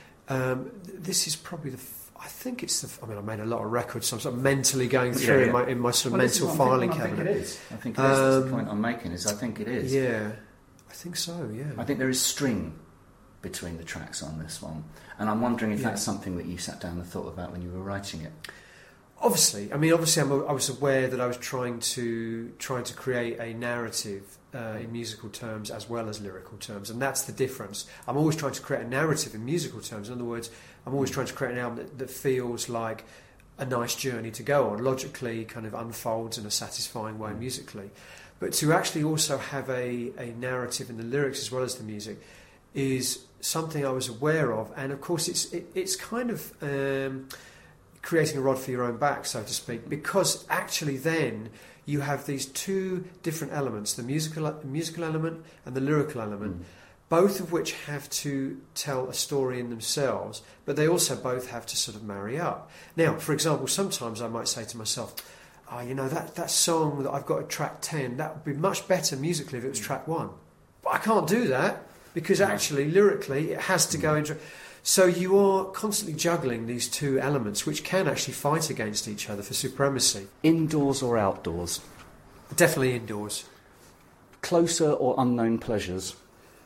this is probably I think it's I made a lot of records, so I'm sort of mentally going through in my sort of mental filing cabinet. I think it is. I think it is. That's the point I'm making. I think it is. Yeah. I think so, yeah. I think there is string between the tracks on this one, and I'm wondering if that's something that you sat down and thought about when you were writing it. Obviously, I was aware that I was trying to create a narrative in musical terms as well as lyrical terms, and that's the difference. I'm always trying to create a narrative in musical terms. In other words, I'm always trying to create an album that feels like a nice journey to go on, logically kind of unfolds in a satisfying way musically. But to actually also have a narrative in the lyrics as well as the music is something I was aware of, and of course it's kind of creating a rod for your own back, so to speak, because actually then you have these two different elements, the musical element and the lyrical element, both of which have to tell a story in themselves, but they also both have to sort of marry up. Now, for example, sometimes I might say to myself, that song that I've got at track 10, that would be much better musically if it was track 1. But I can't do that, because actually, lyrically, it has to go into... So you are constantly juggling these two elements, which can actually fight against each other for supremacy. Indoors or outdoors? Definitely indoors. Closer or unknown pleasures?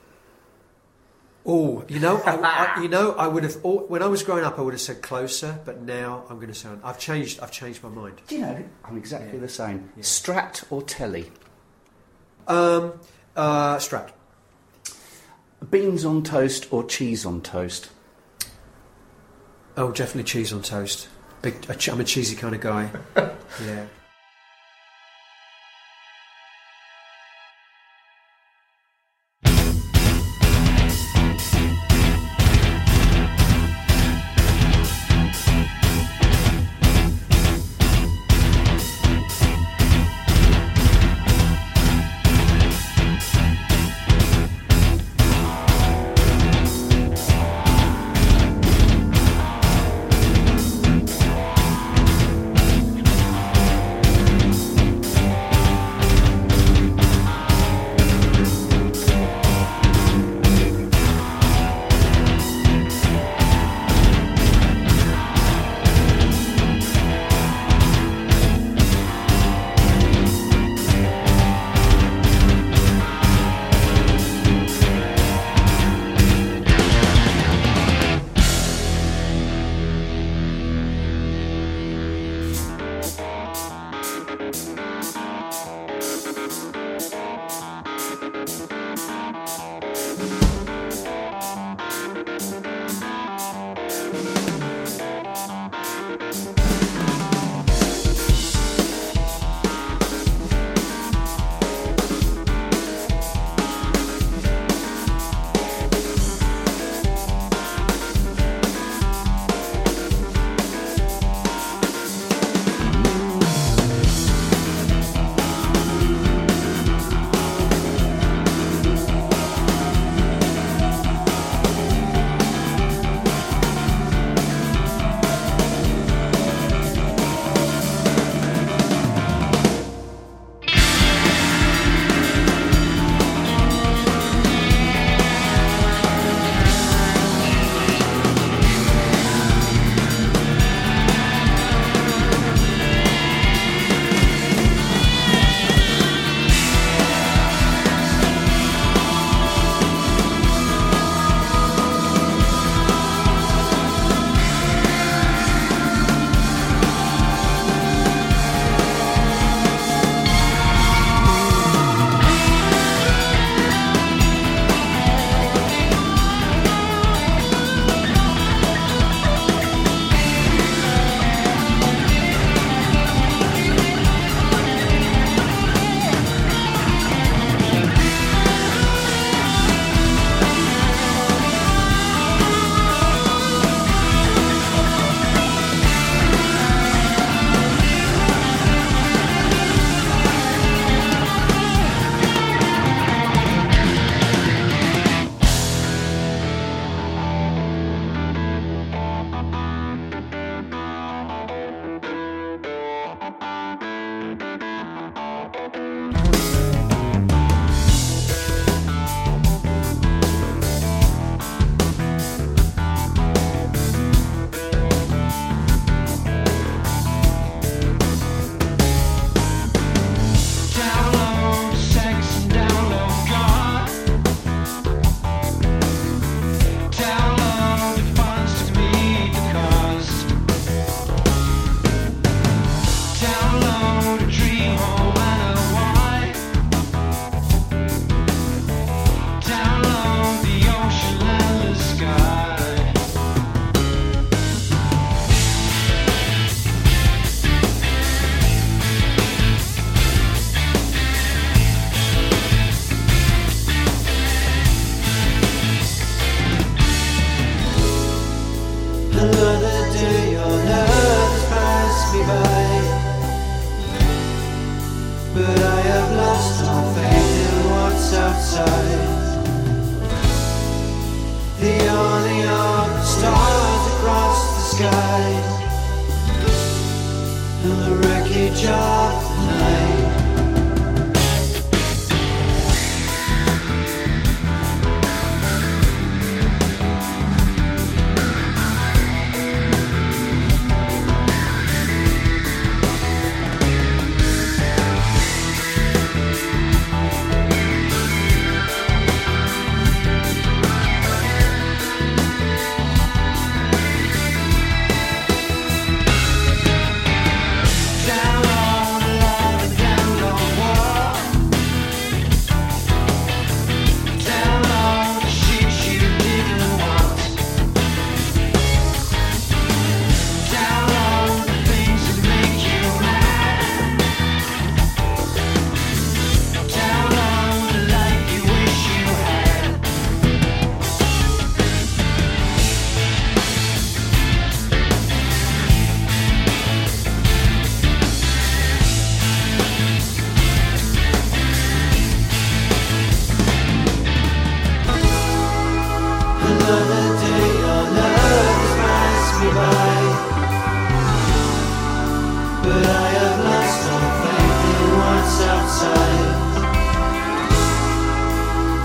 Oh, I would have. When I was growing up, I would have said closer, but now I'm going to say I've changed my mind. Do you know? I'm exactly the same. Yeah. Strat or telly? Strat. Beans on toast or cheese on toast? Oh, definitely cheese on toast. I'm a cheesy kind of guy. Yeah.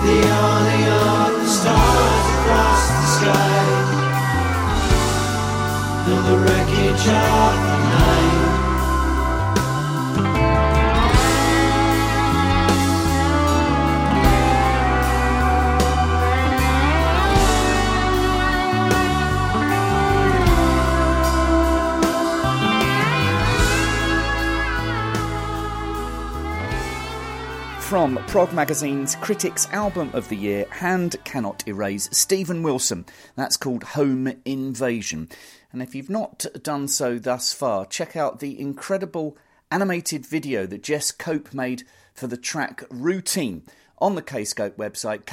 the yawning of the stars across the sky, and the wreckage of the night. From Prog Magazine's Critics Album of the Year, Hand Cannot Erase, Steven Wilson. That's called Home Invasion. And if you've not done so thus far, check out the incredible animated video that Jess Cope made for the track Routine on the Kscope website,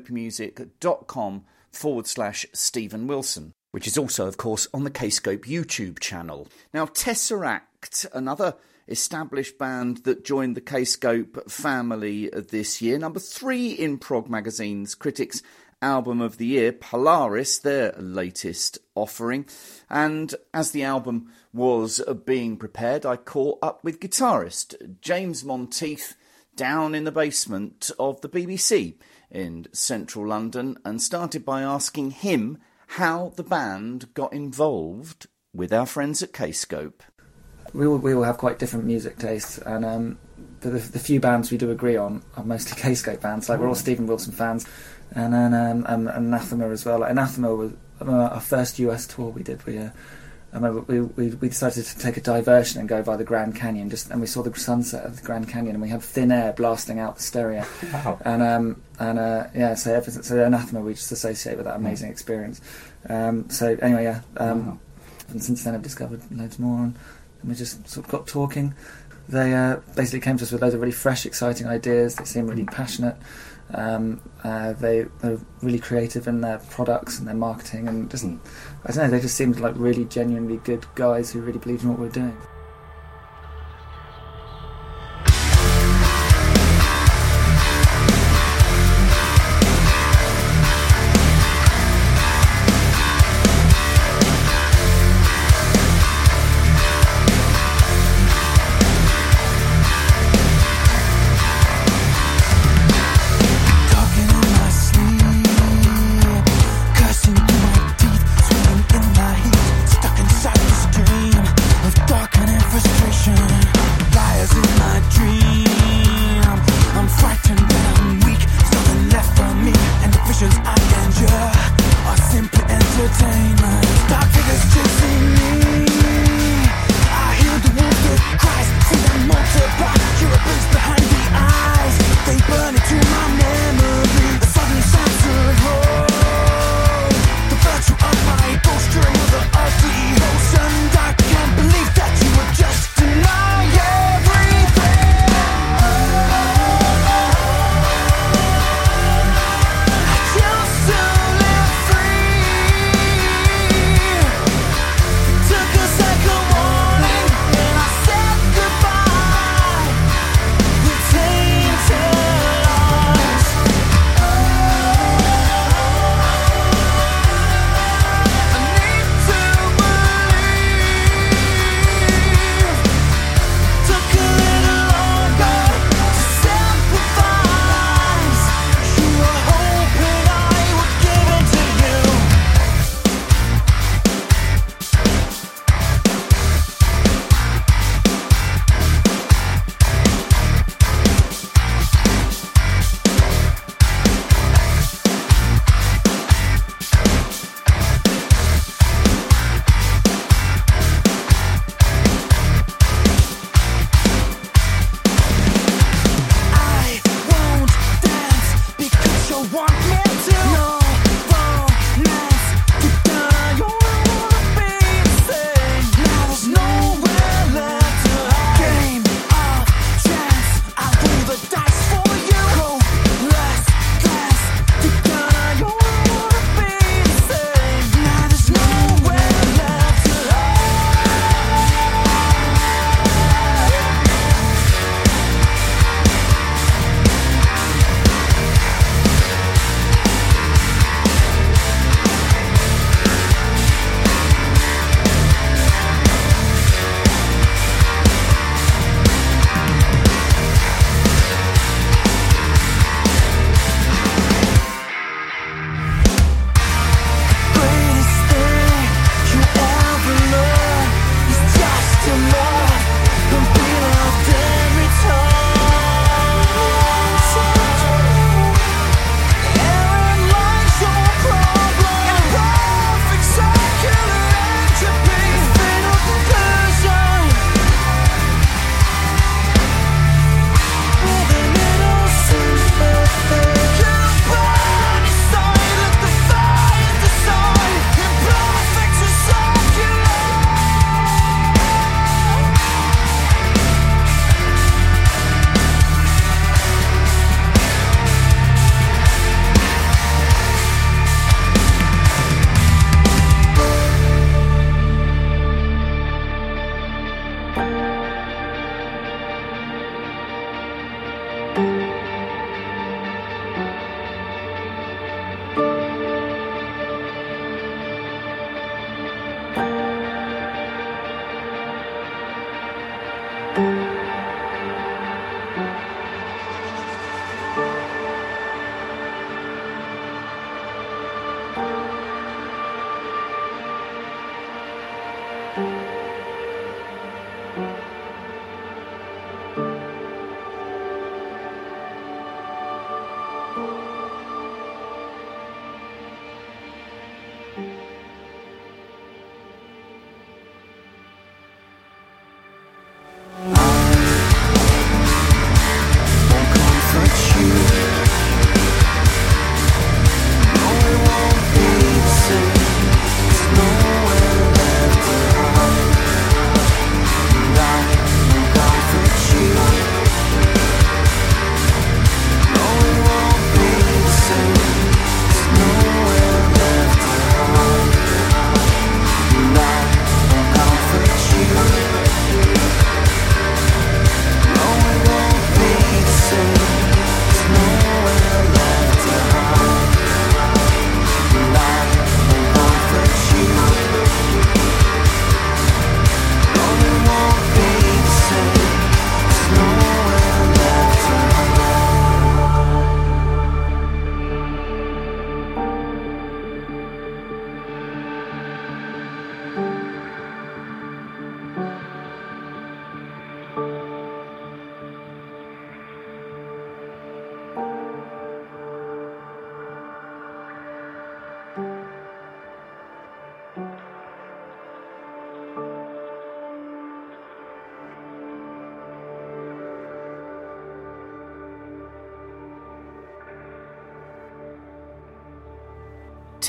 kscopemusic.com/Steven Wilson, which is also, of course, on the Kscope YouTube channel. Now, Tesseract, another established band that joined the Kscope family this year. Number 3 in Prog Magazine's Critics Album of the Year, Polaris, their latest offering. And as the album was being prepared, I caught up with guitarist James Monteith down in the basement of the BBC in central London and started by asking him how the band got involved with our friends at Kscope. We all have quite different music tastes, and the few bands we do agree on are mostly Kscope bands. Like, we're all Steven Wilson fans, and then Anathema as well. Like, Anathema was our first US tour we did. I remember we decided to take a diversion and go by the Grand Canyon, and we saw the sunset of the Grand Canyon, and we had thin air blasting out the stereo. Wow. So Anathema we just associate with that amazing experience. And since then I've discovered loads more, and we just sort of got talking. They basically came to us with loads of really fresh, exciting ideas. They seem really passionate. They're really creative in their products and their marketing, and just, I don't know, they just seemed like really genuinely good guys who really believed in what we were doing. Dark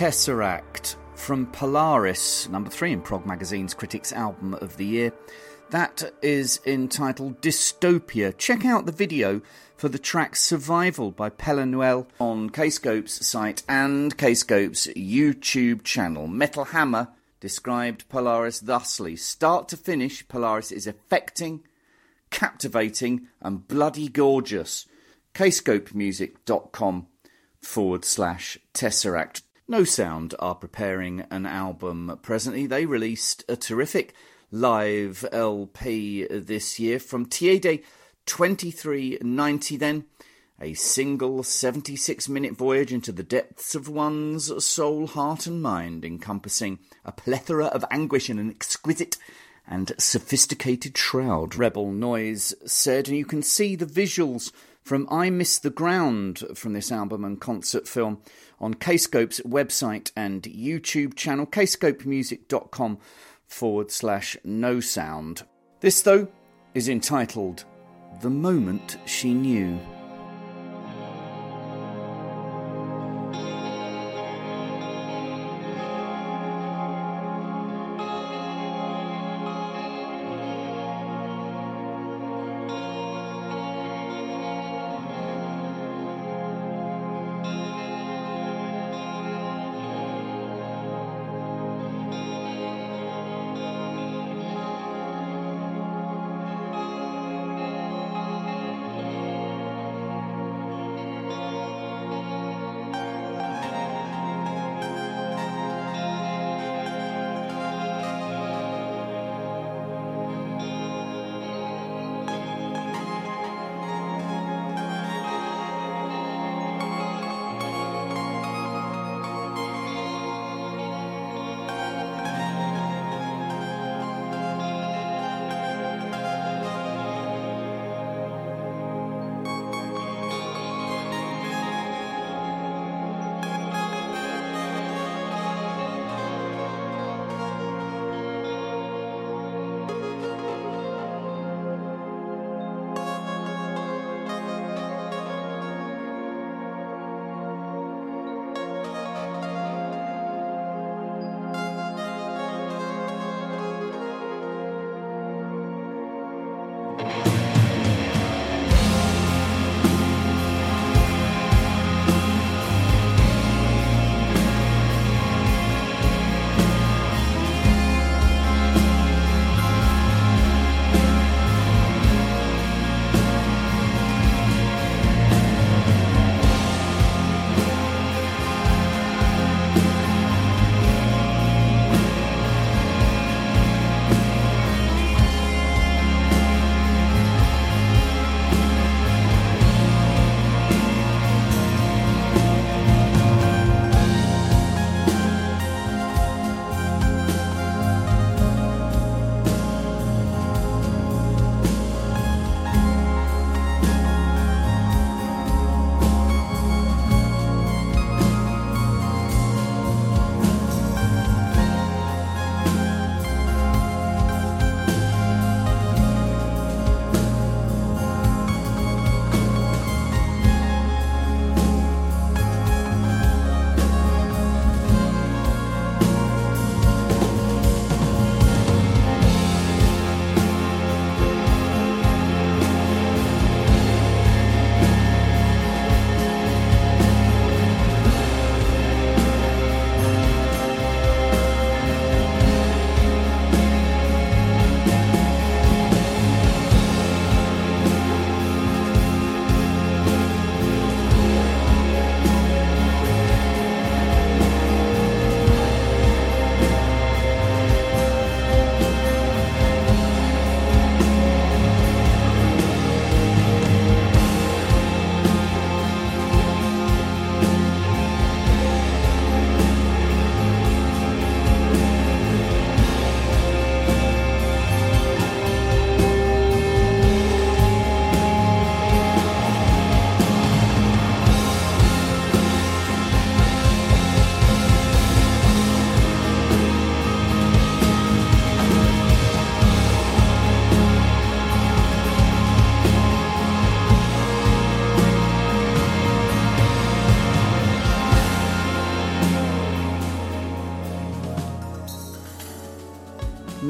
Tesseract from Polaris, number 3 in Prog Magazine's Critics' Album of the Year. That is entitled Dystopia. Check out the video for the track Survival by Pella Noel on Kscope's site and Kscope's YouTube channel. Metal Hammer described Polaris thusly: start to finish, Polaris is affecting, captivating and bloody gorgeous. kscopemusic.com/Tesseract. No Sound are preparing an album presently. They released a terrific live LP this year from Tiede 2390 then, a single 76-minute voyage into the depths of one's soul, heart and mind, encompassing a plethora of anguish in an exquisite and sophisticated shroud, Rebel Noise said. And you can see the visuals from I Miss the Ground from this album and concert film on Kscope's website and YouTube channel, kscopemusic.com/No Sound. This, though, is entitled The Moment She Knew.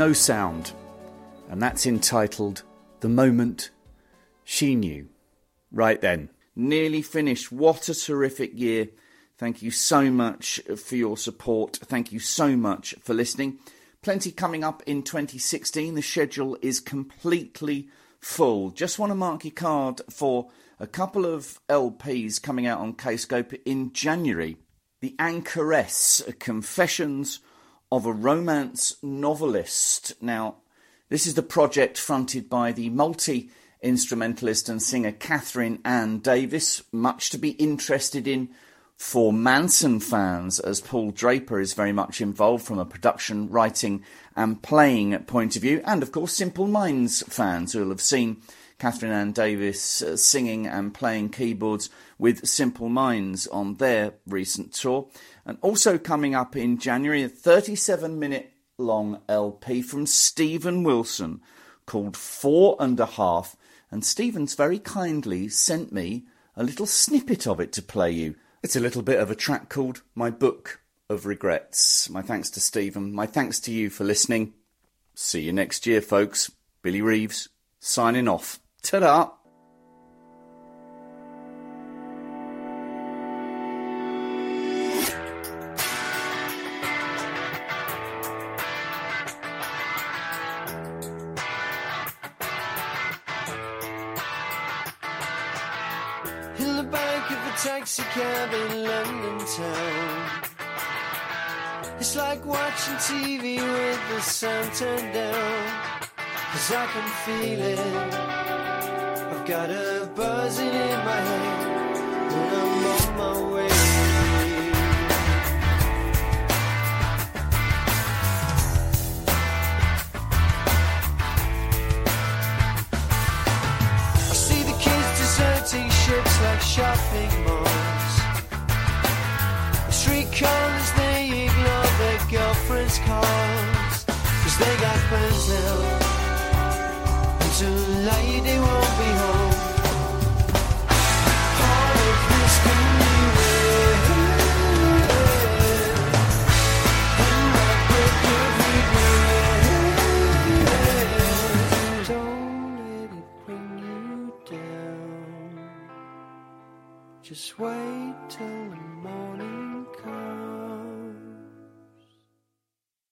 no sound, and that's entitled The Moment She Knew. Right then, nearly finished. What a terrific year. Thank you so much for your support. Thank you so much for listening. Plenty coming up in 2016. The schedule is completely full. Just want to mark your card for a couple of LPs coming out on Kscope in January. The Anchoress, Confessions of a Romance Novelist. Now, this is the project fronted by the multi-instrumentalist and singer Catherine Ann Davis, much to be interested in for Manson fans, as Paul Draper is very much involved from a production, writing and playing point of view, and of course Simple Minds fans who will have seen Catherine Ann Davis singing and playing keyboards with Simple Minds on their recent tour. And also coming up in January, a 37-minute long LP from Stephen Wilson called 4½, and Stephen's very kindly sent me a little snippet of it to play you. It's a little bit of a track called My Book of Regrets. My thanks to Stephen. My thanks to you for listening. See you next year, folks. Billy Reeves, signing off. Ta-da! In the back of a taxi cab in London town, it's like watching TV with the sound turned down. 'Cause I can feel it, I've got a buzzing in my head when I'm on my way. I see the kids deserting ships like shopping malls. The street corners, they ignore their girlfriends' calls, 'cause they got plans now. Tonight they won't be home. All of this can be real, and my book of regrets. Don't let it bring you down. Just wait till the morning comes.